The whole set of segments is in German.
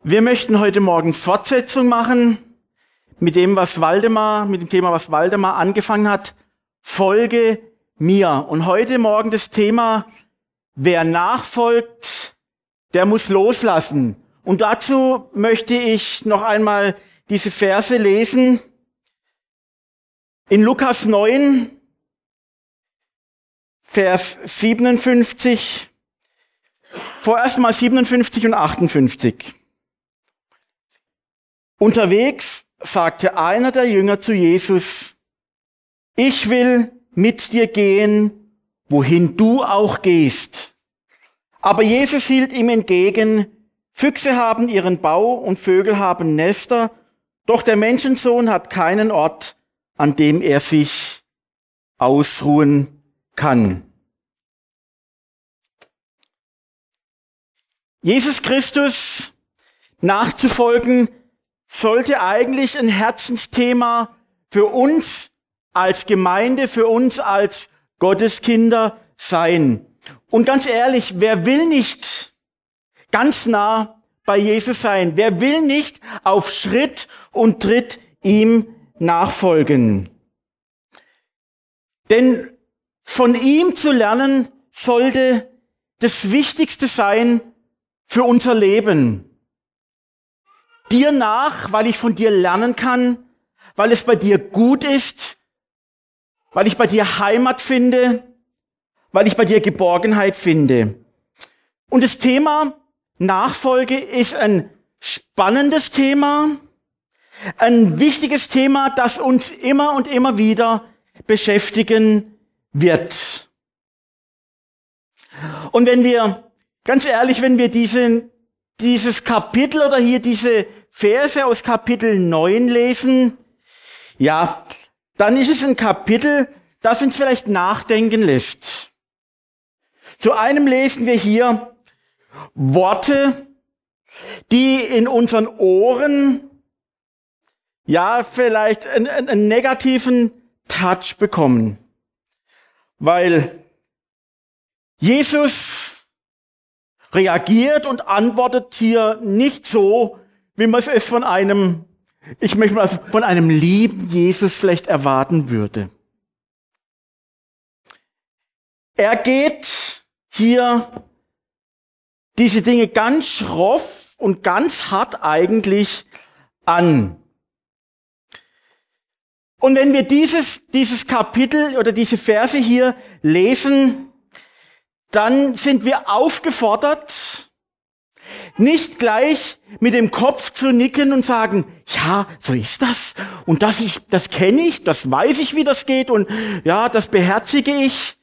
Wir möchten heute Morgen Fortsetzung machen mit dem, mit dem Thema, was Waldemar angefangen hat. Folge mir. Und heute Morgen das Thema, wer nachfolgt, der muss loslassen. Und dazu möchte ich noch einmal diese Verse lesen. In Lukas 9, Vers 57, vorerst mal 57 und 58. Unterwegs sagte einer der Jünger zu Jesus: Ich will mit dir gehen, wohin du auch gehst. Aber Jesus hielt ihm entgegen: Füchse haben ihren Bau und Vögel haben Nester, doch der Menschensohn hat keinen Ort, an dem er sich ausruhen kann. Jesus Christus nachzufolgen sollte eigentlich ein Herzensthema für uns als Gemeinde, für uns als Gotteskinder sein. Und ganz ehrlich, wer will nicht ganz nah bei Jesus sein? Wer will nicht auf Schritt und Tritt ihm nachfolgen? Denn von ihm zu lernen sollte das Wichtigste sein für unser Leben. Dir nach, weil ich von dir lernen kann, weil es bei dir gut ist, weil ich bei dir Heimat finde, weil ich bei dir Geborgenheit finde. Und das Thema Nachfolge ist ein spannendes Thema, ein wichtiges Thema, das uns immer und immer wieder beschäftigen wird. Und wenn wir, ganz ehrlich, wenn wir dieses Kapitel oder hier diese Verse aus Kapitel 9 lesen, ja, dann ist es ein Kapitel, das uns vielleicht nachdenken lässt. Zu einem lesen wir hier Worte, die in unseren Ohren, ja, vielleicht einen negativen Touch bekommen. Weil Jesus reagiert und antwortet hier nicht so, wie man es von einem lieben Jesus vielleicht erwarten würde. Er geht hier diese Dinge ganz schroff und ganz hart eigentlich an. Und wenn wir dieses Kapitel oder diese Verse hier lesen, dann sind wir aufgefordert, nicht gleich mit dem Kopf zu nicken und sagen, ja, so ist das und das kenne ich, das weiß ich, wie das geht und ja, das beherzige ich.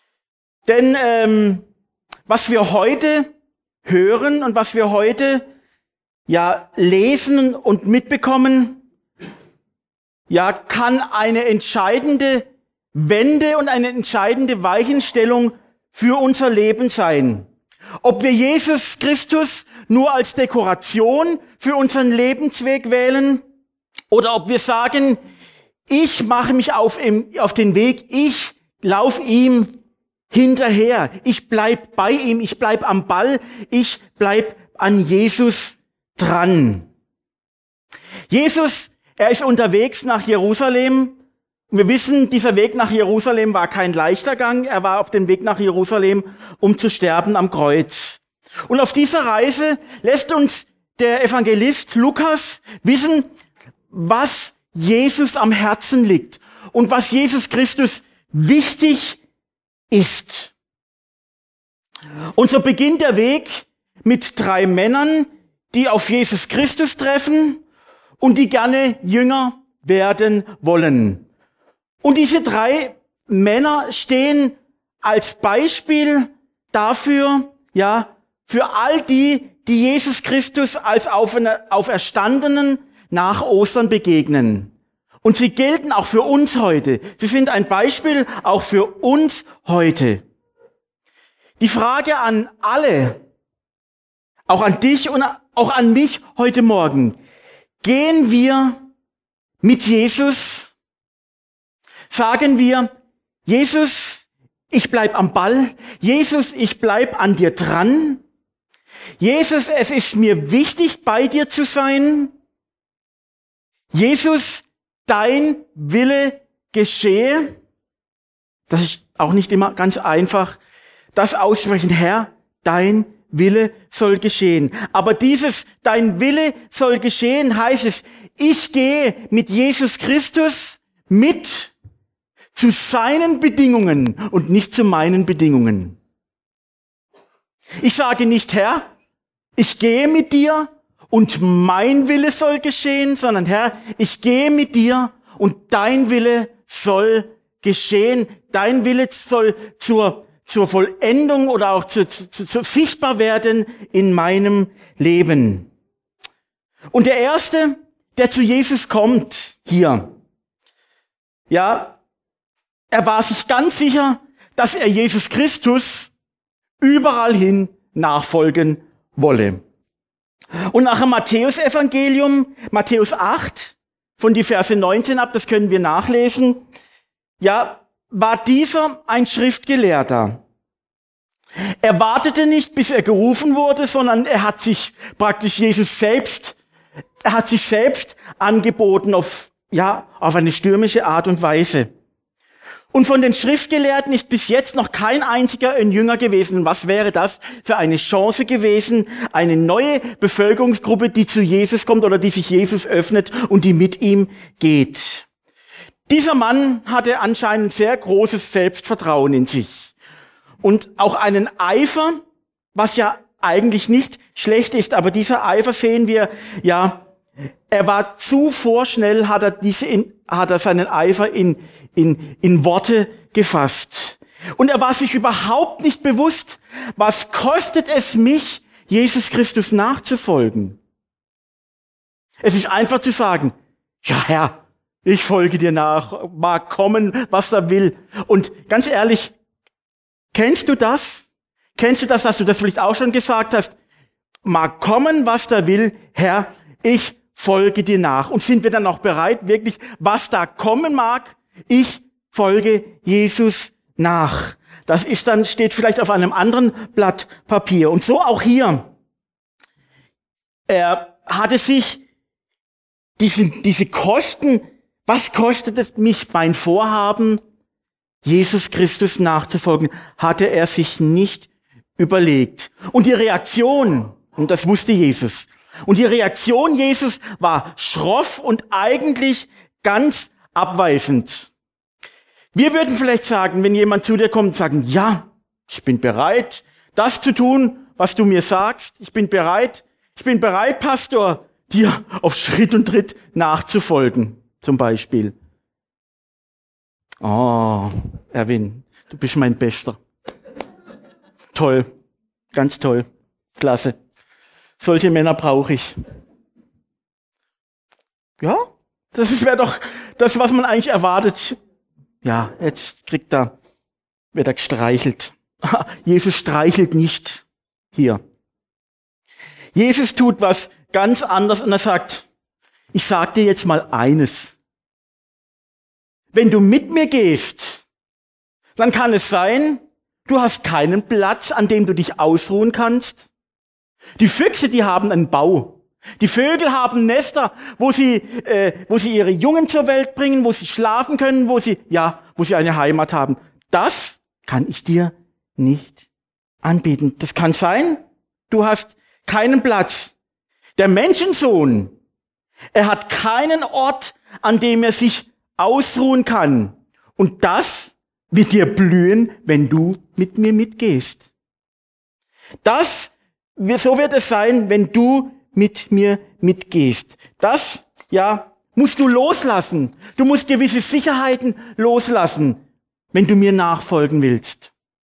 Denn was wir heute hören und was wir heute ja lesen und mitbekommen, ja, kann eine entscheidende Wende und eine entscheidende Weichenstellung für unser Leben sein. Ob wir Jesus Christus nur als Dekoration für unseren Lebensweg wählen oder ob wir sagen, ich mache mich auf den Weg, ich laufe ihm hinterher, ich bleib bei ihm, ich bleib am Ball, ich bleib an Jesus dran. Jesus, er ist unterwegs nach Jerusalem. Wir wissen, dieser Weg nach Jerusalem war kein leichter Gang. Er war auf dem Weg nach Jerusalem, um zu sterben am Kreuz. Und auf dieser Reise lässt uns der Evangelist Lukas wissen, was Jesus am Herzen liegt und was Jesus Christus wichtig ist. Und so beginnt der Weg mit 3 Männern, die auf Jesus Christus treffen und die gerne Jünger werden wollen. Und diese 3 Männer stehen als Beispiel dafür, ja, für all die Jesus Christus als Auferstandenen nach Ostern begegnen. Und sie gelten auch für uns heute. Sie sind ein Beispiel auch für uns heute. Die Frage an alle, auch an dich und auch an mich heute Morgen: Gehen wir mit Jesus? Sagen wir, Jesus, ich bleib am Ball. Jesus, ich bleib an dir dran. Jesus, es ist mir wichtig, bei dir zu sein. Jesus, dein Wille geschehe. Das ist auch nicht immer ganz einfach. Das aussprechen, Herr, dein Wille soll geschehen. Aber dieses, dein Wille soll geschehen, heißt es, ich gehe mit Jesus Christus mit zu seinen Bedingungen und nicht zu meinen Bedingungen. Ich sage nicht, Herr, ich gehe mit dir und mein Wille soll geschehen, sondern Herr, ich gehe mit dir und dein Wille soll geschehen. Dein Wille soll zur Vollendung oder auch zu sichtbar werden in meinem Leben. Und der Erste, der zu Jesus kommt hier, ja, er war sich ganz sicher, dass er Jesus Christus überall hin nachfolgen wolle. Und nach dem Matthäus-Evangelium, Matthäus 8, von die Verse 19 ab, das können wir nachlesen, ja, war dieser ein Schriftgelehrter. Er wartete nicht, bis er gerufen wurde, sondern er hat sich praktisch selbst angeboten auf eine stürmische Art und Weise. Und von den Schriftgelehrten ist bis jetzt noch kein einziger ein Jünger gewesen. Und was wäre das für eine Chance gewesen? Eine neue Bevölkerungsgruppe, die zu Jesus kommt oder die sich Jesus öffnet und die mit ihm geht. Dieser Mann hatte anscheinend sehr großes Selbstvertrauen in sich. Und auch einen Eifer, was ja eigentlich nicht schlecht ist, aber dieser Eifer sehen wir, ja, er war zu vorschnell, hat er seinen Eifer in Worte gefasst. Und er war sich überhaupt nicht bewusst, was kostet es mich, Jesus Christus nachzufolgen. Es ist einfach zu sagen, ja Herr, ich folge dir nach, mag kommen, was er will. Und ganz ehrlich, kennst du das? Kennst du das, dass du das vielleicht auch schon gesagt hast? Mag kommen, was da will, Herr, ich folge dir nach. Und sind wir dann auch bereit, wirklich, was da kommen mag, ich folge Jesus nach. Das ist dann, steht vielleicht auf einem anderen Blatt Papier. Und so auch hier. Er hatte sich diese Kosten, was kostet es mich, mein Vorhaben, Jesus Christus nachzufolgen, hatte er sich nicht überlegt. Und die Reaktion, und das wusste Jesus, und die Reaktion Jesus war schroff und eigentlich ganz abweisend. Wir würden vielleicht sagen, wenn jemand zu dir kommt und sagen, ja, ich bin bereit, das zu tun, was du mir sagst. Ich bin bereit, Pastor, dir auf Schritt und Tritt nachzufolgen, zum Beispiel. Oh, Erwin, du bist mein Bester. Toll, ganz toll, klasse. Solche Männer brauche ich. Ja, das wäre doch das, was man eigentlich erwartet. Ja, jetzt wird er gestreichelt. Jesus streichelt nicht hier. Jesus tut was ganz anderes und er sagt, ich sag dir jetzt mal eines. Wenn du mit mir gehst, dann kann es sein, du hast keinen Platz, an dem du dich ausruhen kannst. Die Füchse, die haben einen Bau. Die Vögel haben Nester, wo sie ihre Jungen zur Welt bringen, wo sie schlafen können, wo sie eine Heimat haben. Das kann ich dir nicht anbieten. Das kann sein, du hast keinen Platz. Der Menschensohn, er hat keinen Ort, an dem er sich ausruhen kann. Und das wird dir blühen, wenn du mit mir mitgehst. So wird es sein, wenn du mit mir mitgehst. Das, musst du loslassen. Du musst gewisse Sicherheiten loslassen, wenn du mir nachfolgen willst.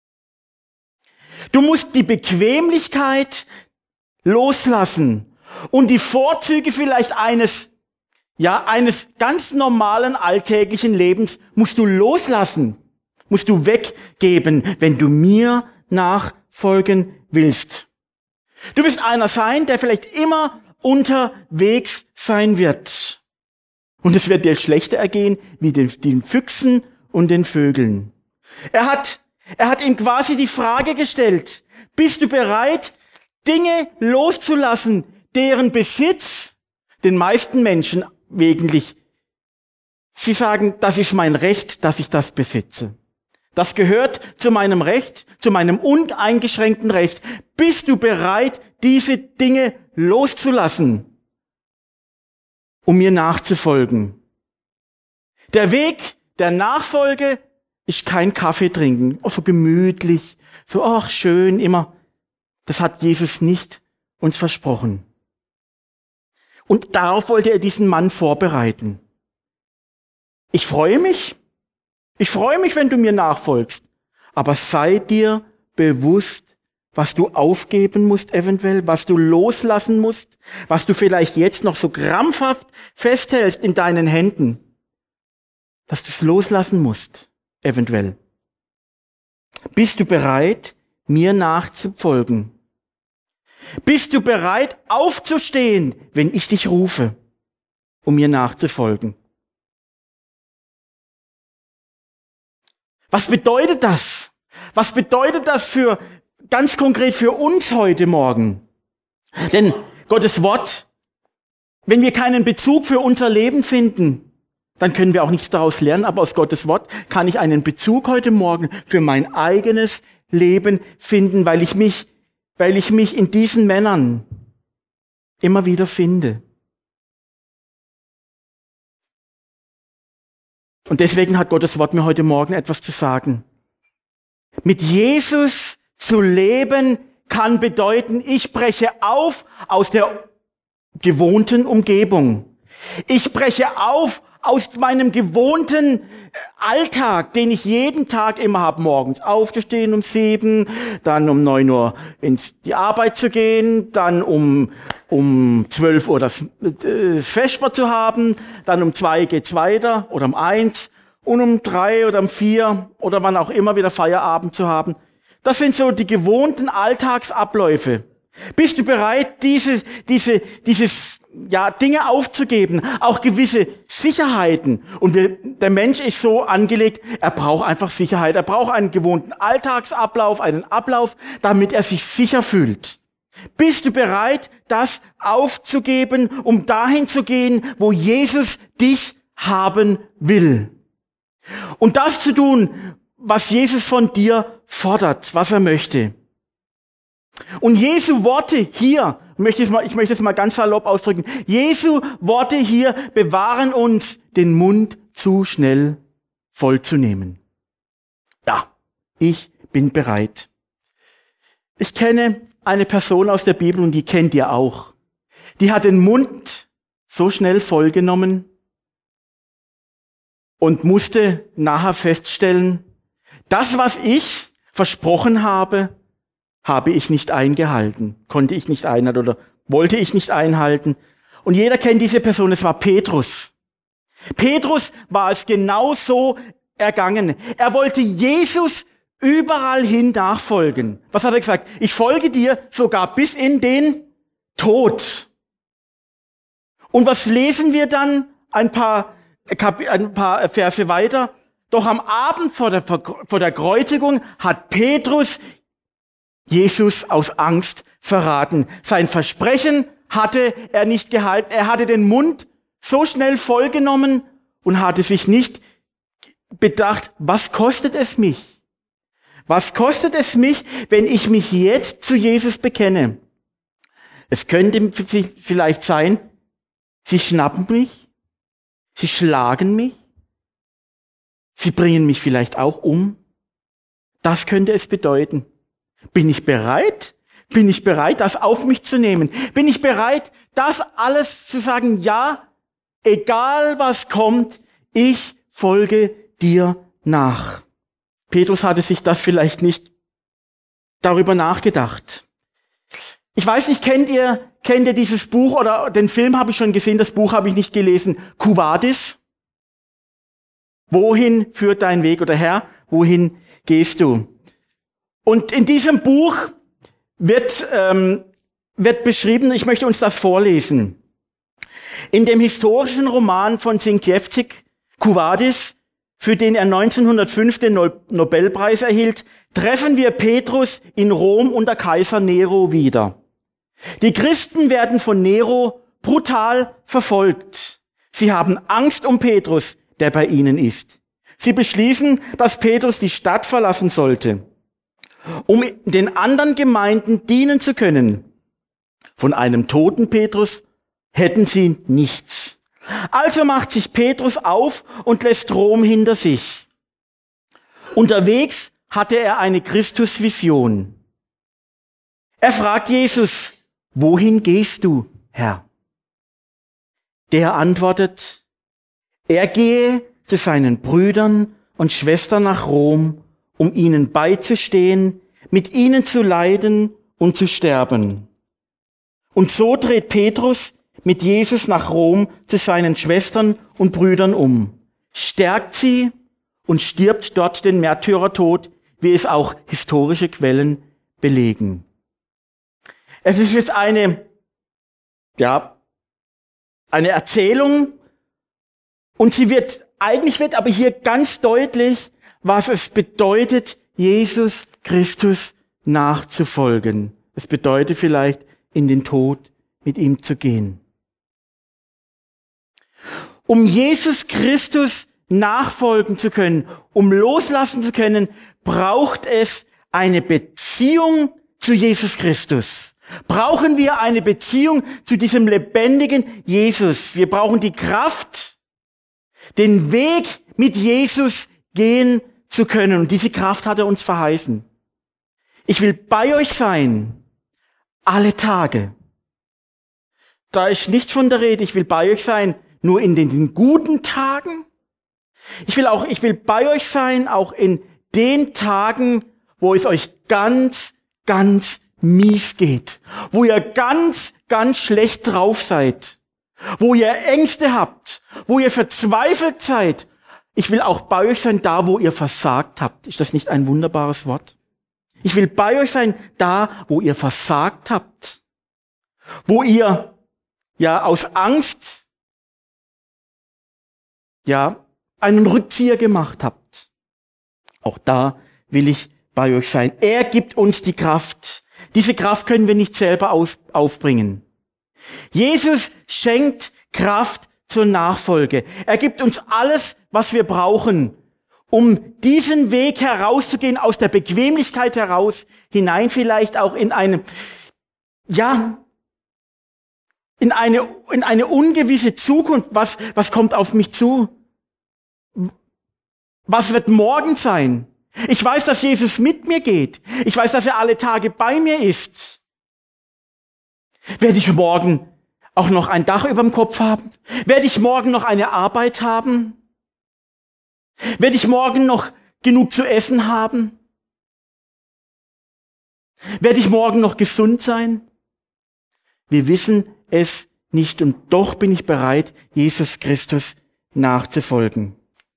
Du musst die Bequemlichkeit loslassen und die Vorzüge vielleicht eines ganz normalen alltäglichen Lebens musst du loslassen, musst du weggeben, wenn du mir nachfolgen willst. Du wirst einer sein, der vielleicht immer unterwegs sein wird. Und es wird dir schlechter ergehen wie den Füchsen und den Vögeln. Er hat ihm quasi die Frage gestellt, bist du bereit, Dinge loszulassen, deren Besitz den meisten Menschen wesentlich. Sie sagen, das ist mein Recht, dass ich das besitze. Das gehört zu meinem Recht, zu meinem uneingeschränkten Recht. Bist du bereit, diese Dinge loszulassen, um mir nachzufolgen? Der Weg der Nachfolge ist kein Kaffee trinken, so gemütlich, so ach schön immer. Das hat Jesus nicht uns versprochen. Und darauf wollte er diesen Mann vorbereiten. Ich freue mich, wenn du mir nachfolgst, aber sei dir bewusst, was du aufgeben musst eventuell, was du loslassen musst, was du vielleicht jetzt noch so krampfhaft festhältst in deinen Händen, dass du es loslassen musst, eventuell. Bist du bereit, mir nachzufolgen? Bist du bereit, aufzustehen, wenn ich dich rufe, um mir nachzufolgen? Was bedeutet das? Was bedeutet das ganz konkret für uns heute Morgen? Denn Gottes Wort, wenn wir keinen Bezug für unser Leben finden, dann können wir auch nichts daraus lernen, aber aus Gottes Wort kann ich einen Bezug heute Morgen für mein eigenes Leben finden, weil ich mich in diesen Männern immer wieder finde. Und deswegen hat Gottes Wort mir heute Morgen etwas zu sagen. Mit Jesus zu leben kann bedeuten, ich breche auf aus der gewohnten Umgebung. Ich breche auf aus meinem gewohnten Alltag, den ich jeden Tag immer habe, morgens aufzustehen um 7, dann um 9 Uhr in die Arbeit zu gehen, dann um 12 Uhr das Vesper zu haben, dann um 2 geht's weiter oder um 1 und um 3 oder um 4 oder wann auch immer wieder Feierabend zu haben. Das sind so die gewohnten Alltagsabläufe. Bist du bereit, dieses Dinge aufzugeben, auch gewisse Sicherheiten? Und der Mensch ist so angelegt, er braucht einfach Sicherheit. Er braucht einen gewohnten Alltagsablauf, einen Ablauf, damit er sich sicher fühlt. Bist du bereit, das aufzugeben, um dahin zu gehen, wo Jesus dich haben will? Und das zu tun, was Jesus von dir fordert, was er möchte. Und Jesu Worte hier, ich möchte es mal ganz salopp ausdrücken, Jesu Worte hier bewahren uns, den Mund zu schnell vollzunehmen. Ja, ich bin bereit. Ich kenne eine Person aus der Bibel und die kennt ihr auch. Die hat den Mund so schnell vollgenommen und musste nachher feststellen, das, was ich versprochen habe, habe ich nicht eingehalten, konnte ich nicht einhalten oder wollte ich nicht einhalten. Und jeder kennt diese Person, es war Petrus. Petrus war es genauso ergangen. Er wollte Jesus überall hin nachfolgen. Was hat er gesagt? Ich folge dir sogar bis in den Tod. Und was lesen wir dann ein paar Verse weiter? Doch am Abend vor der Kreuzigung hat Petrus Jesus aus Angst verraten. Sein Versprechen hatte er nicht gehalten. Er hatte den Mund so schnell vollgenommen und hatte sich nicht bedacht, was kostet es mich? Was kostet es mich, wenn ich mich jetzt zu Jesus bekenne? Es könnte vielleicht sein, sie schnappen mich, sie schlagen mich, sie bringen mich vielleicht auch um. Das könnte es bedeuten. Bin ich bereit? Bin ich bereit, das auf mich zu nehmen? Bin ich bereit, das alles zu sagen, ja, egal was kommt, ich folge dir nach. Petrus hatte sich das vielleicht nicht darüber nachgedacht. Ich weiß nicht, kennt ihr dieses Buch oder den Film habe ich schon gesehen, das Buch habe ich nicht gelesen. Quo Vadis? Wohin führt dein Weg? Oder Herr, wohin gehst du? Und in diesem Buch wird beschrieben, ich möchte uns das vorlesen. In dem historischen Roman von Sienkiewicz, Quo Vadis, für den er 1905 den Nobelpreis erhielt, treffen wir Petrus in Rom unter Kaiser Nero wieder. Die Christen werden von Nero brutal verfolgt. Sie haben Angst um Petrus, der bei ihnen ist. Sie beschließen, dass Petrus die Stadt verlassen sollte, um den anderen Gemeinden dienen zu können. Von einem toten Petrus hätten sie nichts. Also macht sich Petrus auf und lässt Rom hinter sich. Unterwegs hatte er eine Christusvision. Er fragt Jesus: Wohin gehst du, Herr? Der antwortet: Er gehe zu seinen Brüdern und Schwestern nach Rom, um ihnen beizustehen, mit ihnen zu leiden und zu sterben. Und so dreht Petrus mit Jesus nach Rom zu seinen Schwestern und Brüdern um, stärkt sie und stirbt dort den Märtyrertod, wie es auch historische Quellen belegen. Es ist jetzt eine Erzählung, und eigentlich wird aber hier ganz deutlich, was es bedeutet, Jesus Christus nachzufolgen. Es bedeutet vielleicht, in den Tod mit ihm zu gehen. Um Jesus Christus nachfolgen zu können, um loslassen zu können, braucht es eine Beziehung zu Jesus Christus. Brauchen wir eine Beziehung zu diesem lebendigen Jesus. Wir brauchen die Kraft, den Weg mit Jesus gehen zu können. Und diese Kraft hat er uns verheißen. Ich will bei euch sein, alle Tage. Da ist nichts von der Rede, ich will bei euch sein, nur in den guten Tagen. Ich will bei euch sein, auch in den Tagen, wo es euch ganz, ganz mies geht, wo ihr ganz, ganz schlecht drauf seid, wo ihr Ängste habt, wo ihr verzweifelt seid. Ich will auch bei euch sein, da, wo ihr versagt habt. Ist das nicht ein wunderbares Wort? Ich will bei euch sein, da, wo ihr versagt habt, wo ihr aus Angst einen Rückzieher gemacht habt. Auch da will ich bei euch sein. Er gibt uns die Kraft. Diese Kraft können wir nicht selber aufbringen. Jesus schenkt Kraft zur Nachfolge. Er gibt uns alles, was wir brauchen, um diesen Weg herauszugehen, aus der Bequemlichkeit heraus, hinein vielleicht auch in eine ungewisse Zukunft. Was kommt auf mich zu? Was wird morgen sein? Ich weiß, dass Jesus mit mir geht. Ich weiß, dass er alle Tage bei mir ist. Werde ich morgen auch noch ein Dach über dem Kopf haben? Werde ich morgen noch eine Arbeit haben? Werde ich morgen noch genug zu essen haben? Werde ich morgen noch gesund sein? Wir wissen es nicht, und doch bin ich bereit, Jesus Christus nachzufolgen.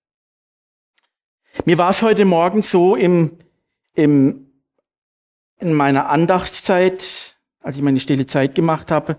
Mir war es heute Morgen so in meiner Andachtszeit, als ich meine stille Zeit gemacht habe.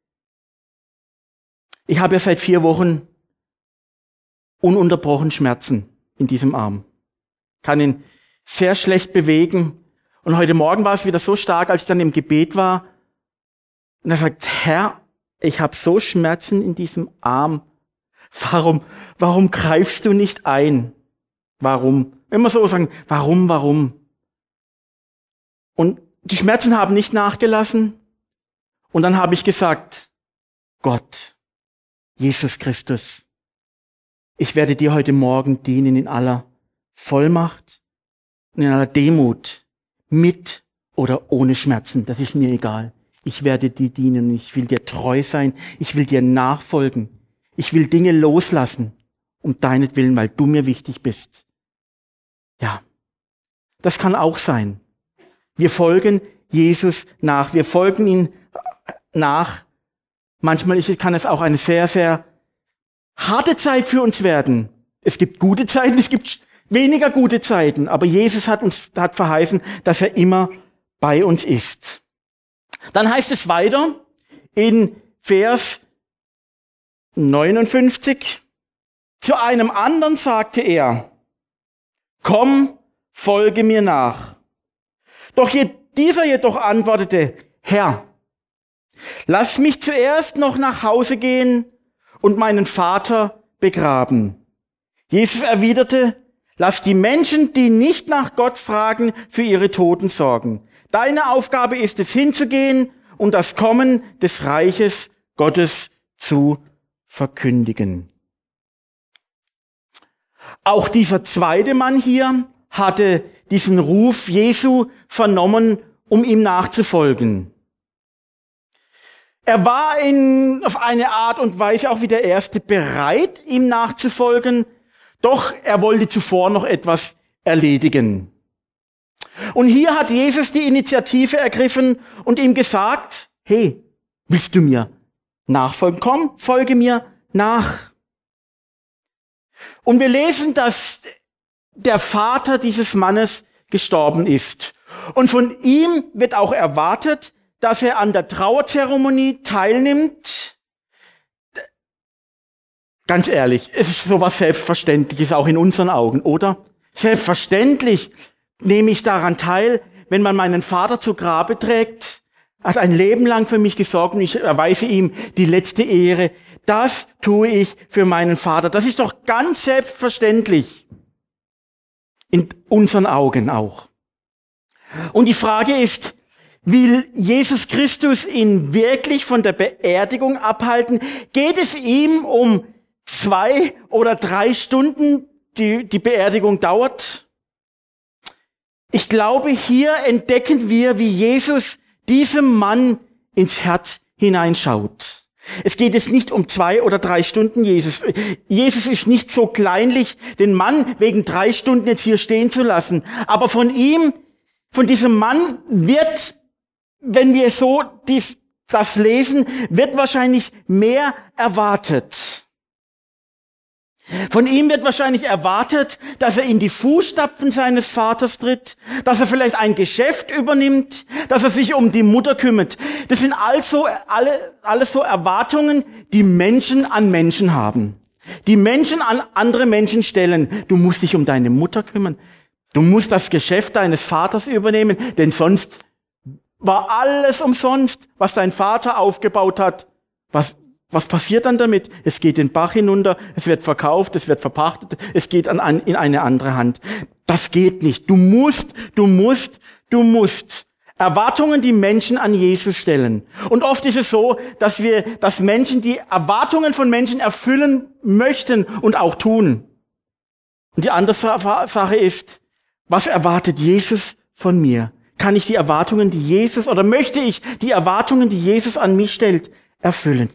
Ich habe ja seit 4 Wochen ununterbrochen Schmerzen in diesem Arm. Kann ihn sehr schlecht bewegen. Und heute Morgen war es wieder so stark, als ich dann im Gebet war. Und er sagt: Herr, ich habe so Schmerzen in diesem Arm. Warum greifst du nicht ein? Warum? Immer so sagen, warum? Und die Schmerzen haben nicht nachgelassen. Und dann habe ich gesagt: Gott, Jesus Christus, ich werde dir heute Morgen dienen in aller Vollmacht und in aller Demut, mit oder ohne Schmerzen. Das ist mir egal. Ich werde dir dienen. Ich will dir treu sein. Ich will dir nachfolgen. Ich will Dinge loslassen, um deinetwillen, weil du mir wichtig bist. Ja, das kann auch sein. Wir folgen Jesus nach. Wir folgen ihm nach. Manchmal kann es auch eine sehr, sehr harte Zeit für uns werden. Es gibt gute Zeiten, es gibt weniger gute Zeiten. Aber Jesus hat verheißen, dass er immer bei uns ist. Dann heißt es weiter in Vers 59. Zu einem anderen sagte er: Komm, folge mir nach. Doch dieser jedoch antwortete: Herr, Lass mich zuerst noch nach Hause gehen und meinen Vater begraben. Jesus erwiderte, lass die Menschen, die nicht nach Gott fragen, für ihre Toten sorgen. Deine Aufgabe ist es, hinzugehen und das Kommen des Reiches Gottes zu verkündigen. Auch dieser zweite Mann hier hatte diesen Ruf Jesu vernommen, um ihm nachzufolgen. Er war auf eine Art und Weise auch wie der Erste bereit, ihm nachzufolgen, doch er wollte zuvor noch etwas erledigen. Und hier hat Jesus die Initiative ergriffen und ihm gesagt, hey, willst du mir nachfolgen? Komm, folge mir nach. Und wir lesen, dass der Vater dieses Mannes gestorben ist. Und von ihm wird auch erwartet, dass er an der Trauerzeremonie teilnimmt. Ganz ehrlich, es ist sowas Selbstverständliches auch in unseren Augen, oder? Selbstverständlich nehme ich daran teil, wenn man meinen Vater zu Grabe trägt. Er hat ein Leben lang für mich gesorgt und ich erweise ihm die letzte Ehre. Das tue ich für meinen Vater. Das ist doch ganz selbstverständlich. In unseren Augen auch. Und die Frage ist, will Jesus Christus ihn wirklich von der Beerdigung abhalten? Geht es ihm um 2 oder 3 Stunden, die Beerdigung dauert? Ich glaube, hier entdecken wir, wie Jesus diesem Mann ins Herz hineinschaut. Es geht jetzt nicht um 2 oder 3 Stunden Jesus. Jesus ist nicht so kleinlich, den Mann wegen 3 Stunden jetzt hier stehen zu lassen. Aber von diesem Mann wird, wenn wir so das lesen, wird wahrscheinlich mehr erwartet. Von ihm wird wahrscheinlich erwartet, dass er in die Fußstapfen seines Vaters tritt, dass er vielleicht ein Geschäft übernimmt, dass er sich um die Mutter kümmert. Das sind also alles so Erwartungen, die Menschen an Menschen haben. Die Menschen an andere Menschen stellen. Du musst dich um deine Mutter kümmern. Du musst das Geschäft deines Vaters übernehmen, denn sonst war alles umsonst, was dein Vater aufgebaut hat. Was passiert dann damit? Es geht den Bach hinunter, es wird verkauft, es wird verpachtet, es geht in eine andere Hand. Das geht nicht. Du musst. Erwartungen, die Menschen an Jesus stellen. Und oft ist es so, dass Menschen die Erwartungen von Menschen erfüllen möchten und auch tun. Und die andere Sache ist, was erwartet Jesus von mir? Kann ich die Erwartungen, die Jesus, oder möchte ich die Erwartungen, die Jesus an mich stellt, erfüllen?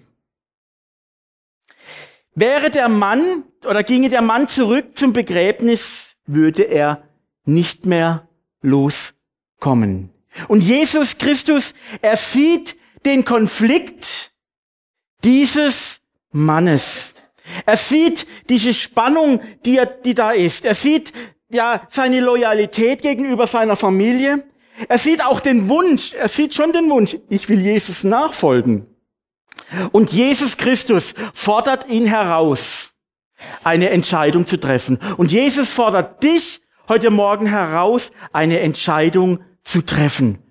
Ginge der Mann zurück zum Begräbnis, würde er nicht mehr loskommen. Und Jesus Christus, er sieht den Konflikt dieses Mannes. Er sieht diese Spannung, die da ist. Er sieht ja seine Loyalität gegenüber seiner Familie. Er sieht auch den Wunsch, ich will Jesus nachfolgen. Und Jesus Christus fordert ihn heraus, eine Entscheidung zu treffen. Und Jesus fordert dich heute Morgen heraus, eine Entscheidung zu treffen.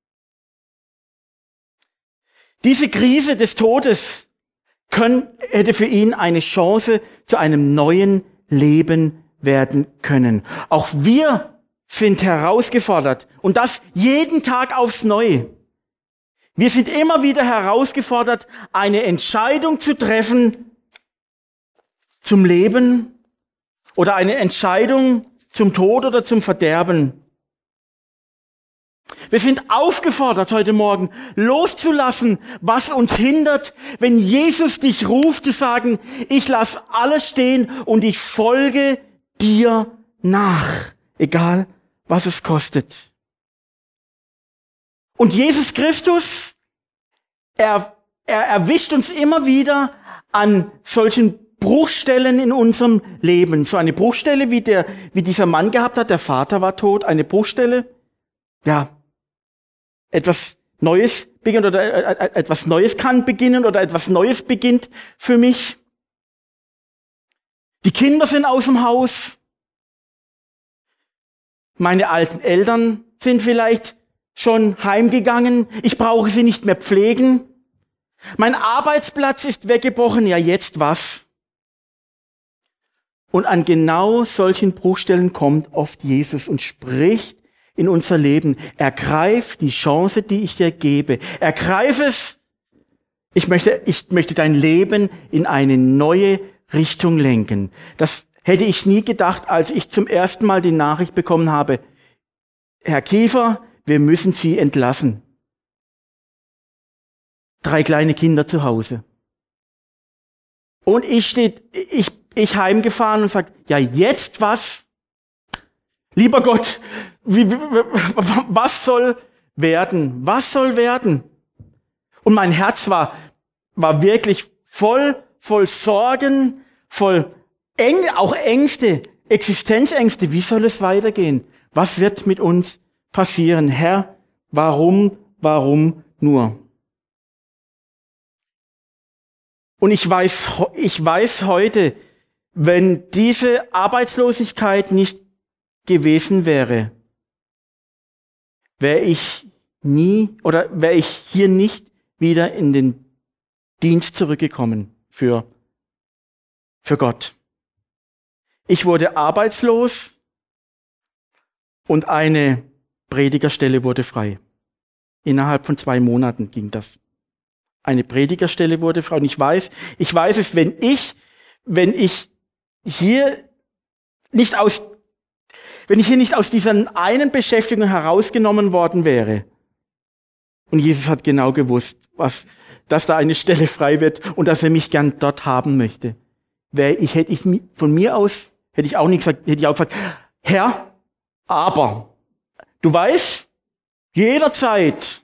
Diese Krise des Todes hätte für ihn eine Chance zu einem neuen Leben werden können. Auch wir sind herausgefordert und das jeden Tag aufs Neue. Wir sind immer wieder herausgefordert, eine Entscheidung zu treffen zum Leben oder eine Entscheidung zum Tod oder zum Verderben. Wir sind aufgefordert, heute Morgen loszulassen, was uns hindert, wenn Jesus dich ruft, zu sagen, ich lasse alles stehen und ich folge dir nach, egal was es kostet. Und Jesus Christus, er erwischt uns immer wieder an solchen Bruchstellen in unserem Leben. So eine Bruchstelle, wie dieser Mann gehabt hat, der Vater war tot, eine Bruchstelle, ja, etwas Neues beginnt oder etwas Neues kann beginnen oder etwas Neues beginnt für mich. Die Kinder sind aus dem Haus. Meine alten Eltern sind vielleicht schon heimgegangen. Ich brauche sie nicht mehr pflegen. Mein Arbeitsplatz ist weggebrochen, ja jetzt was? Und an genau solchen Bruchstellen kommt oft Jesus und spricht in unser Leben. Ergreif die Chance, die ich dir gebe. Ergreif es. Ich möchte dein Leben in eine neue Richtung lenken. Das hätte ich nie gedacht, als ich zum ersten Mal die Nachricht bekommen habe. Herr Kiefer, wir müssen Sie entlassen. 3 kleine Kinder zu Hause. Und ich heimgefahren und sage, ja jetzt was? Lieber Gott, was soll werden? Was soll werden? Und mein Herz war wirklich voll Sorgen, voll auch Ängste, Existenzängste. Wie soll es weitergehen? Was wird mit uns passieren? Herr, warum nur? Und ich weiß heute, wenn diese Arbeitslosigkeit nicht gewesen wäre, wäre ich hier nicht wieder in den Dienst zurückgekommen für Gott. Ich wurde arbeitslos und eine Predigerstelle wurde frei. Innerhalb von 2 Monaten ging das. Eine Predigerstelle wurde frei. Und ich weiß es, wenn ich hier nicht aus dieser einen Beschäftigung herausgenommen worden wäre. Und Jesus hat genau gewusst, dass da eine Stelle frei wird und dass er mich gern dort haben möchte. Hätte ich auch gesagt, Herr, aber, du weißt, jederzeit,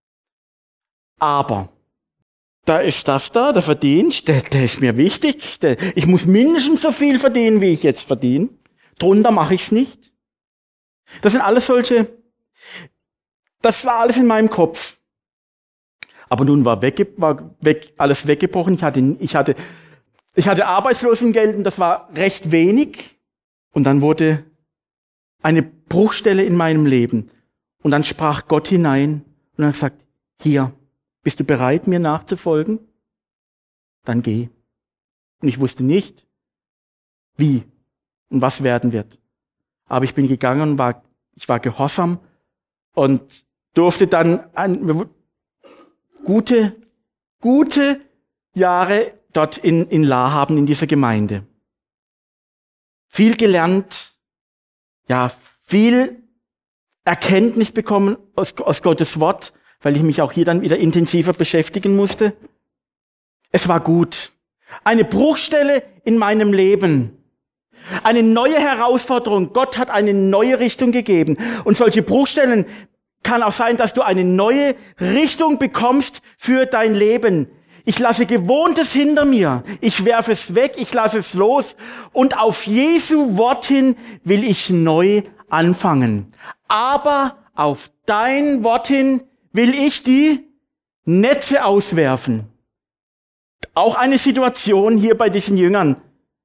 aber, da ist der Verdienst, der ist mir wichtig, ich muss mindestens so viel verdienen, wie ich jetzt verdiene. Drunter mache ich's nicht. Das war alles in meinem Kopf. Aber nun war alles weggebrochen. Ich hatte Arbeitslosengeld und das war recht wenig. Und dann wurde eine Bruchstelle in meinem Leben. Und dann sprach Gott hinein und hat gesagt, hier, bist du bereit, mir nachzufolgen? Dann geh. Und ich wusste nicht, wie und was werden wird. Aber ich bin gegangen und ich war gehorsam und durfte dann gute Jahre dort in La haben, in dieser Gemeinde. Viel gelernt, ja, viel Erkenntnis bekommen aus Gottes Wort, weil ich mich auch hier dann wieder intensiver beschäftigen musste. Es war gut. Eine Bruchstelle in meinem Leben. Eine neue Herausforderung. Gott hat eine neue Richtung gegeben. Und solche Bruchstellen kann auch sein, dass du eine neue Richtung bekommst für dein Leben. Ich lasse Gewohntes hinter mir. Ich werfe es weg, ich lasse es los. Und auf Jesu Wort hin will ich neu anfangen. Aber auf dein Wort hin will ich die Netze auswerfen. Auch eine Situation hier bei diesen Jüngern.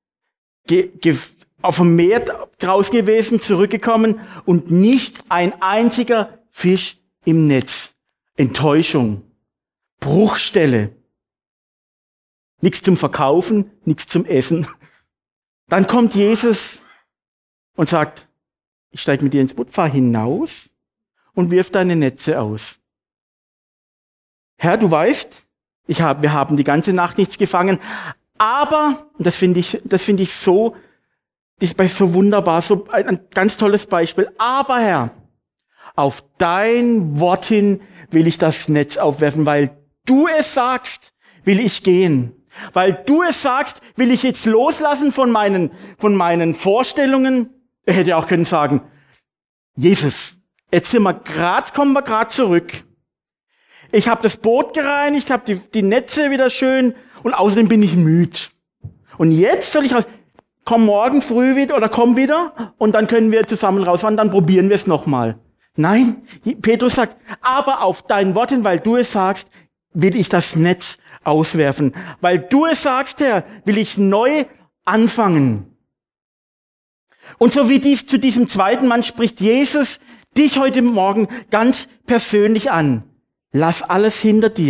Auf dem Meer draus gewesen, zurückgekommen und nicht ein einziger Fisch im Netz. Enttäuschung. Bruchstelle. Nichts zum Verkaufen, nichts zum Essen. Dann kommt Jesus und sagt, ich steige mit dir ins Boot, fahr hinaus und wirf deine Netze aus. Herr, du weißt, wir haben die ganze Nacht nichts gefangen, aber, und das finde ich so wunderbar, so ein ganz tolles Beispiel, aber Herr, auf dein Wort hin will ich das Netz aufwerfen, weil du es sagst, will ich gehen. Weil du es sagst, will ich jetzt loslassen von meinen Vorstellungen. Er hätte auch können sagen, Jesus, jetzt kommen wir gerade zurück. Ich habe das Boot gereinigt, habe die Netze wieder schön und außerdem bin ich müde. Und jetzt soll ich komm morgen früh wieder oder komm wieder und dann können wir zusammen rausfahren, dann probieren wir es nochmal. Nein, Petrus sagt, aber auf dein Wort hin, weil du es sagst, will ich das Netz auswerfen. Weil du es sagst, Herr, will ich neu anfangen. Und so wie zu diesem zweiten Mann spricht Jesus dich heute Morgen ganz persönlich an. Lass alles hinter dir.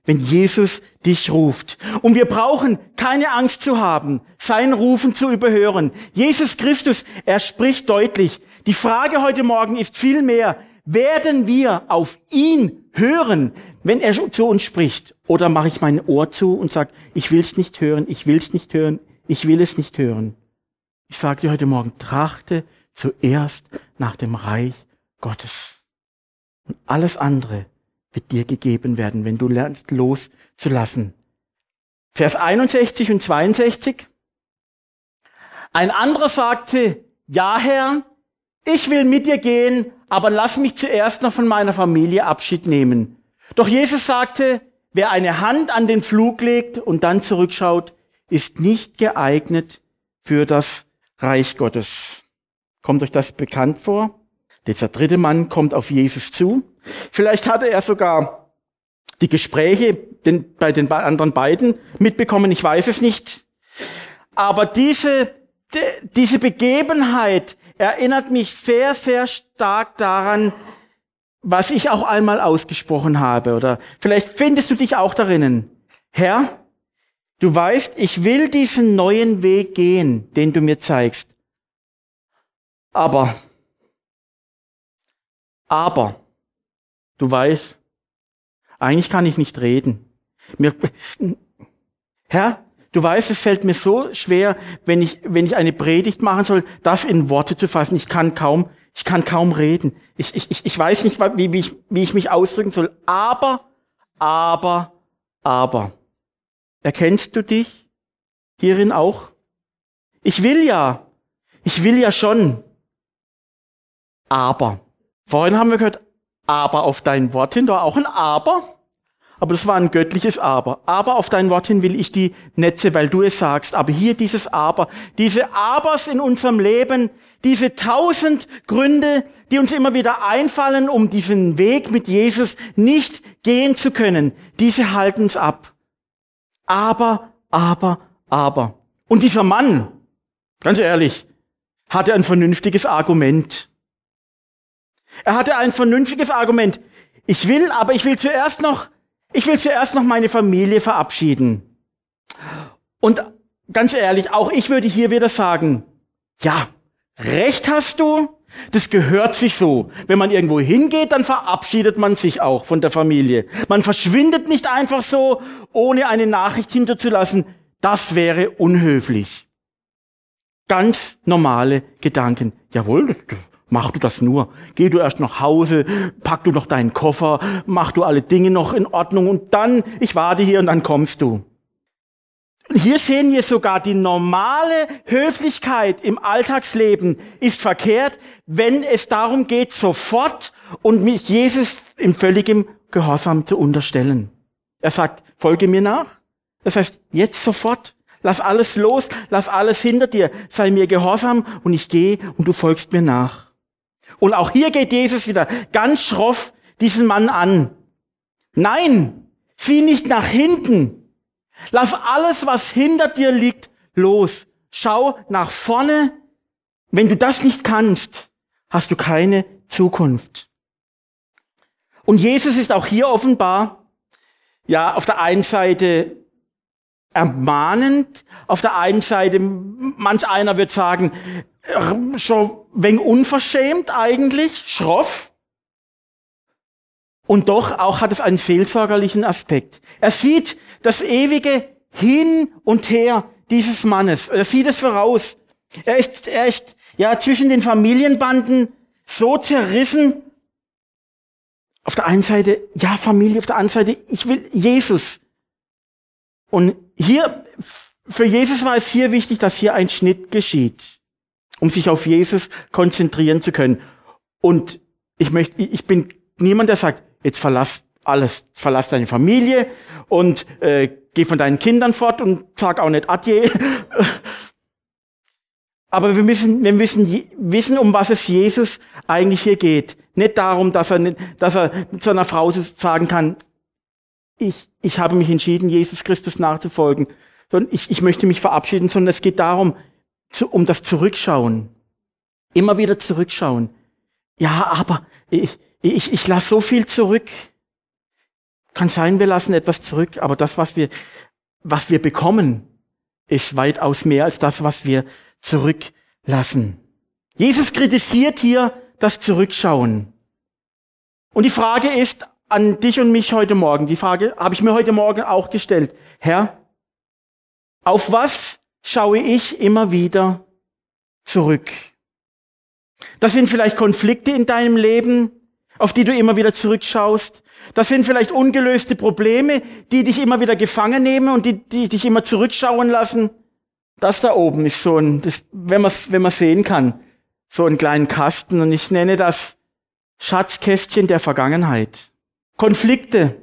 wenn Jesus dich ruft. Und wir brauchen keine Angst zu haben, sein Rufen zu überhören. Jesus Christus, er spricht deutlich. Die Frage heute Morgen ist vielmehr, werden wir auf ihn hören, wenn er zu uns spricht? Oder mache ich mein Ohr zu und sage, ich will es nicht hören, ich will es nicht hören, ich will es nicht hören. Ich sage dir heute Morgen, trachte zuerst nach dem Reich Gottes. Und alles andere wird dir gegeben werden, wenn du lernst loszulassen. Vers 61 und 62. Ein anderer sagte, ja Herr, ich will mit dir gehen, aber lass mich zuerst noch von meiner Familie Abschied nehmen. Doch Jesus sagte, wer eine Hand an den Pflug legt und dann zurückschaut, ist nicht geeignet für das Reich Gottes. Kommt euch das bekannt vor? Dieser dritte Mann kommt auf Jesus zu. Vielleicht hatte er sogar die Gespräche bei den anderen beiden mitbekommen, ich weiß es nicht. Aber diese Begebenheit erinnert mich sehr, sehr stark daran, was ich auch einmal ausgesprochen habe. Oder vielleicht findest du dich auch darin. Herr, du weißt, ich will diesen neuen Weg gehen, den du mir zeigst. Aber, du weißt, eigentlich kann ich nicht reden. Herr, du weißt, es fällt mir so schwer, wenn ich eine Predigt machen soll, das in Worte zu fassen. Ich kann kaum reden. Ich weiß nicht, wie ich mich ausdrücken soll. Aber. Erkennst du dich hierin auch? Ich will ja schon. Aber. Vorhin haben wir gehört, aber auf dein Wort hin, da war auch ein Aber. Aber das war ein göttliches Aber. Aber auf dein Wort hin will ich die Netze, weil du es sagst. Aber hier dieses Aber, diese Abers in unserem Leben, diese 1000 Gründe, die uns immer wieder einfallen, um diesen Weg mit Jesus nicht gehen zu können, diese halten uns ab. Aber. Und dieser Mann, ganz ehrlich, hatte ein vernünftiges Argument. Er hatte ein vernünftiges Argument. Ich will zuerst noch meine Familie verabschieden. Und ganz ehrlich, auch ich würde hier wieder sagen, ja, recht hast du, das gehört sich so. Wenn man irgendwo hingeht, dann verabschiedet man sich auch von der Familie. Man verschwindet nicht einfach so, ohne eine Nachricht hinterzulassen. Das wäre unhöflich. Ganz normale Gedanken. Jawohl, mach du das nur. Geh du erst nach Hause, pack du noch deinen Koffer, mach du alle Dinge noch in Ordnung und dann, ich warte hier und dann kommst du. Hier sehen wir sogar, die normale Höflichkeit im Alltagsleben ist verkehrt, wenn es darum geht, sofort und mich Jesus in völligem Gehorsam zu unterstellen. Er sagt, folge mir nach. Das heißt, jetzt sofort. Lass alles los, lass alles hinter dir. Sei mir gehorsam und ich gehe und du folgst mir nach. Und auch hier geht Jesus wieder ganz schroff diesen Mann an. Nein, sieh nicht nach hinten. Lass alles, was hinter dir liegt, los. Schau nach vorne. Wenn du das nicht kannst, hast du keine Zukunft. Und Jesus ist auch hier offenbar, ja, auf der einen Seite ermahnend, auf der einen Seite, manch einer wird sagen, schon ein wenig unverschämt eigentlich, schroff. Und doch auch hat es einen seelsorgerlichen Aspekt. Er sieht das ewige Hin und Her dieses Mannes. Er sieht es voraus. Er ist ja zwischen den Familienbanden so zerrissen. Auf der einen Seite, ja, Familie, auf der anderen Seite, ich will Jesus. Und hier, für Jesus war es hier wichtig, dass hier ein Schnitt geschieht, um sich auf Jesus konzentrieren zu können. Und ich bin niemand, der sagt, jetzt verlass alles, verlass deine Familie und geh von deinen Kindern fort und sag auch nicht Adieu. Aber wir müssen wissen, um was es Jesus eigentlich hier geht. Nicht darum, dass er zu einer Frau sagen kann, ich habe mich entschieden, Jesus Christus nachzufolgen. Sondern ich möchte mich verabschieden, sondern es geht darum, um das Zurückschauen. Immer wieder zurückschauen. Ja, aber ich lasse so viel zurück. Kann sein, wir lassen etwas zurück, aber das, was wir bekommen, ist weitaus mehr als das, was wir zurücklassen. Jesus kritisiert hier das Zurückschauen. Und die Frage ist an dich und mich heute Morgen, die Frage habe ich mir heute Morgen auch gestellt. Herr, auf was schaue ich immer wieder zurück? Das sind vielleicht Konflikte in deinem Leben, auf die du immer wieder zurückschaust. Das sind vielleicht ungelöste Probleme, die dich immer wieder gefangen nehmen und die dich immer zurückschauen lassen. Das da oben ist so wenn man sehen kann, so einen kleinen Kasten, und ich nenne das Schatzkästchen der Vergangenheit. Konflikte,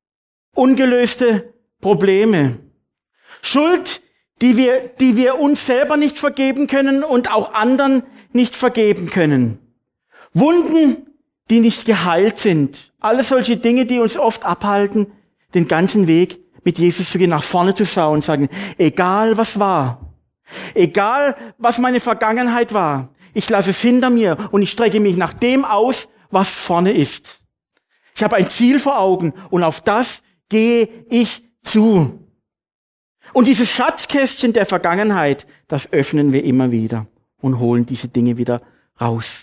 ungelöste Probleme, Schuld, die wir uns selber nicht vergeben können und auch anderen nicht vergeben können. Wunden, die nicht geheilt sind. Alles solche Dinge, die uns oft abhalten, den ganzen Weg mit Jesus zu gehen, nach vorne zu schauen und sagen, egal was war, egal was meine Vergangenheit war, ich lasse es hinter mir und ich strecke mich nach dem aus, was vorne ist. Ich habe ein Ziel vor Augen und auf das gehe ich zu. Und dieses Schatzkästchen der Vergangenheit, das öffnen wir immer wieder und holen diese Dinge wieder raus.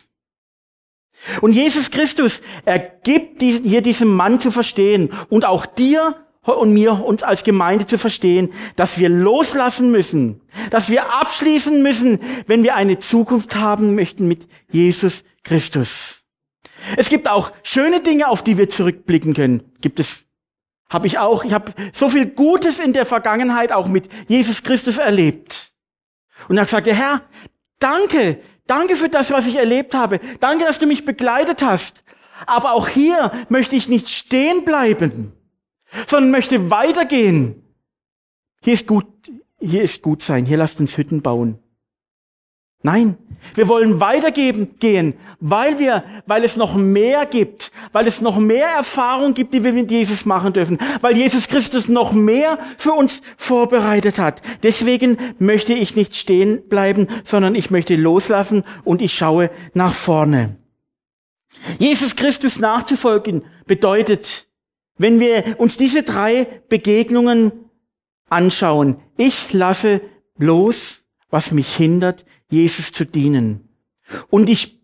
Und Jesus Christus, er gibt hier diesem Mann zu verstehen und auch dir und mir, uns als Gemeinde zu verstehen, dass wir loslassen müssen, dass wir abschließen müssen, wenn wir eine Zukunft haben möchten mit Jesus Christus. Es gibt auch schöne Dinge, auf die wir zurückblicken können. Habe ich auch. Ich habe so viel Gutes in der Vergangenheit auch mit Jesus Christus erlebt. Und er hat gesagt, Herr, danke für das, was ich erlebt habe. Danke, dass du mich begleitet hast. Aber auch hier möchte ich nicht stehen bleiben, sondern möchte weitergehen. Hier ist gut sein. Hier lasst uns Hütten bauen. Nein, wir wollen weitergehen, weil es noch mehr gibt, weil es noch mehr Erfahrung gibt, die wir mit Jesus machen dürfen, weil Jesus Christus noch mehr für uns vorbereitet hat. Deswegen möchte ich nicht stehen bleiben, sondern ich möchte loslassen und ich schaue nach vorne. Jesus Christus nachzufolgen bedeutet, wenn wir uns diese 3 Begegnungen anschauen, ich lasse los, was mich hindert, Jesus zu dienen. Und ich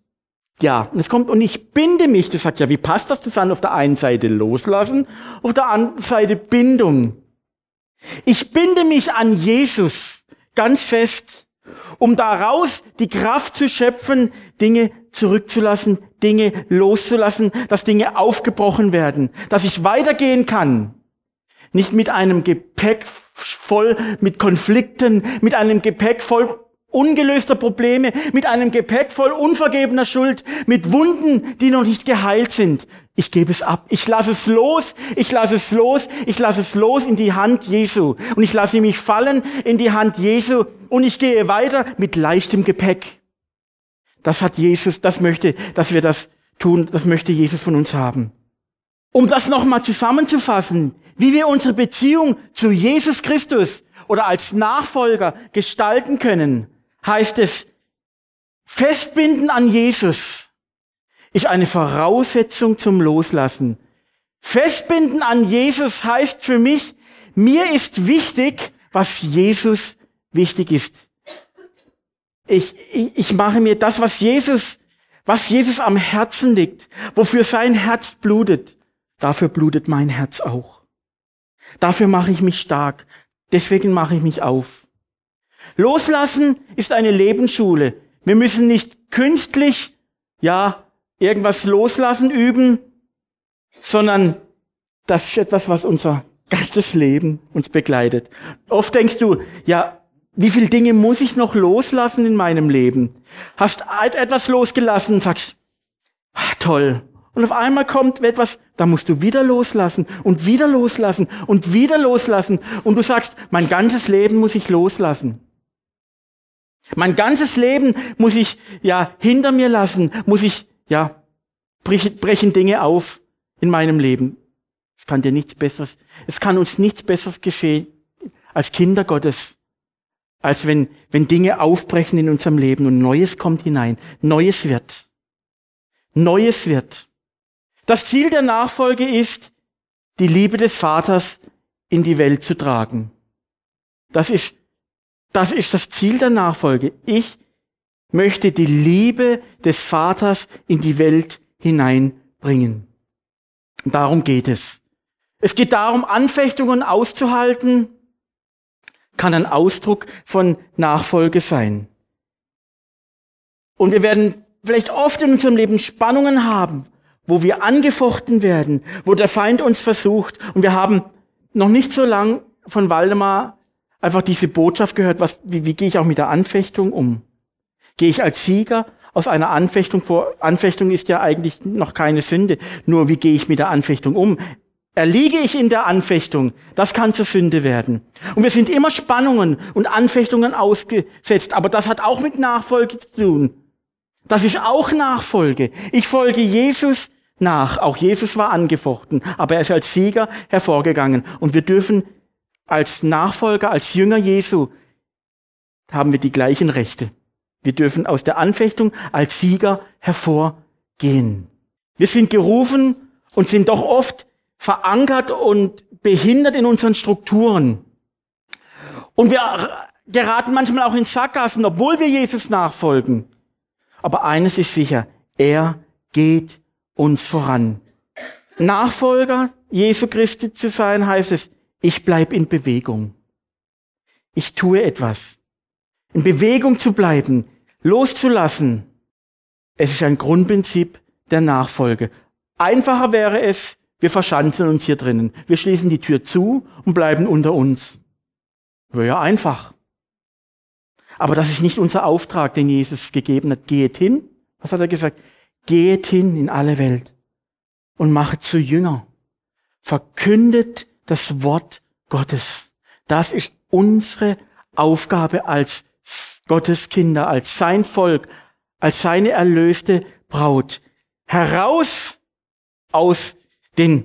binde mich. Du sagst ja, wie passt das zusammen? Auf der einen Seite loslassen, auf der anderen Seite Bindung. Ich binde mich an Jesus ganz fest, um daraus die Kraft zu schöpfen, Dinge zurückzulassen, Dinge loszulassen, dass Dinge aufgebrochen werden, dass ich weitergehen kann. Nicht mit einem Gepäck voll mit Konflikten, mit einem Gepäck voll ungelöster Probleme, mit einem Gepäck voll unvergebener Schuld, mit Wunden, die noch nicht geheilt sind. Ich gebe es ab. Ich lasse es los. Ich lasse es los. Ich lasse es los in die Hand Jesu. Und ich lasse mich fallen in die Hand Jesu. Und ich gehe weiter mit leichtem Gepäck. Das hat Jesus, das möchte, dass wir das tun. Das möchte Jesus von uns haben. Um das nochmal zusammenzufassen, wie wir unsere Beziehung zu Jesus Christus oder als Nachfolger gestalten können, heißt es, Festbinden an Jesus ist eine Voraussetzung zum Loslassen. Festbinden an Jesus heißt für mich, mir ist wichtig, was Jesus wichtig ist. Ich mache mir das, was Jesus am Herzen liegt, wofür sein Herz blutet, dafür blutet mein Herz auch. Dafür mache ich mich stark. Deswegen mache ich mich auf. Loslassen ist eine Lebensschule. Wir müssen nicht künstlich, irgendwas loslassen üben, sondern das ist etwas, was unser ganzes Leben uns begleitet. Oft denkst du, wie viele Dinge muss ich noch loslassen in meinem Leben? Hast etwas losgelassen und sagst, toll. Und auf einmal kommt etwas, da musst du wieder loslassen und wieder loslassen und wieder loslassen. Und du sagst, mein ganzes Leben muss ich loslassen. Mein ganzes Leben muss ich hinter mir lassen, brechen Dinge auf in meinem Leben. Es kann uns nichts Besseres geschehen als Kinder Gottes, als wenn Dinge aufbrechen in unserem Leben und Neues kommt hinein. Neues wird. Das Ziel der Nachfolge ist, die Liebe des Vaters in die Welt zu tragen. Das ist das Ziel der Nachfolge. Ich möchte die Liebe des Vaters in die Welt hineinbringen. Und darum geht es. Es geht darum, Anfechtungen auszuhalten, kann ein Ausdruck von Nachfolge sein. Und wir werden vielleicht oft in unserem Leben Spannungen haben, wo wir angefochten werden, wo der Feind uns versucht. Und wir haben noch nicht so lang von Waldemar einfach diese Botschaft gehört, wie gehe ich auch mit der Anfechtung um? Gehe ich als Sieger aus einer Anfechtung vor? Anfechtung ist ja eigentlich noch keine Sünde. Nur wie gehe ich mit der Anfechtung um? Erliege ich in der Anfechtung? Das kann zur Sünde werden. Und wir sind immer Spannungen und Anfechtungen ausgesetzt. Aber das hat auch mit Nachfolge zu tun. Das ist auch Nachfolge. Ich folge Jesus nach. Auch Jesus war angefochten, aber er ist als Sieger hervorgegangen. Und wir dürfen als Nachfolger, als Jünger Jesu, haben wir die gleichen Rechte. Wir dürfen aus der Anfechtung als Sieger hervorgehen. Wir sind gerufen und sind doch oft verankert und behindert in unseren Strukturen. Und wir geraten manchmal auch in Sackgassen, obwohl wir Jesus nachfolgen. Aber eines ist sicher, er geht uns voran. Nachfolger Jesu Christi zu sein, heißt es, ich bleibe in Bewegung. Ich tue etwas. In Bewegung zu bleiben, loszulassen. Es ist ein Grundprinzip der Nachfolge. Einfacher wäre es, wir verschanzen uns hier drinnen. Wir schließen die Tür zu und bleiben unter uns. Wäre ja einfach. Aber das ist nicht unser Auftrag, den Jesus gegeben hat. Geht hin. Was hat er gesagt? Geht hin in alle Welt und macht zu Jünger. Verkündet das Wort Gottes. Das ist unsere Aufgabe als Gottes Kinder, als sein Volk, als seine erlöste Braut. Heraus aus den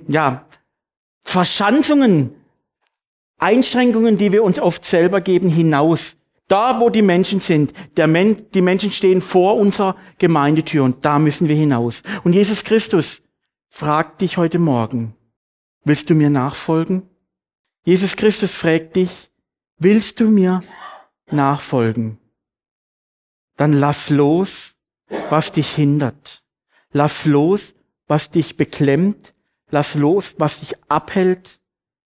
Verschanzungen, Einschränkungen, die wir uns oft selber geben, hinaus. Da, wo die Menschen sind, die Menschen stehen vor unserer Gemeindetür und da müssen wir hinaus. Und Jesus Christus fragt dich heute Morgen, willst du mir nachfolgen? Jesus Christus fragt dich, willst du mir nachfolgen? Dann lass los, was dich hindert. Lass los, was dich beklemmt. Lass los, was dich abhält,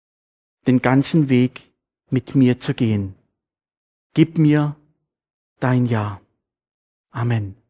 den ganzen Weg mit mir zu gehen. Gib mir dein Ja. Amen.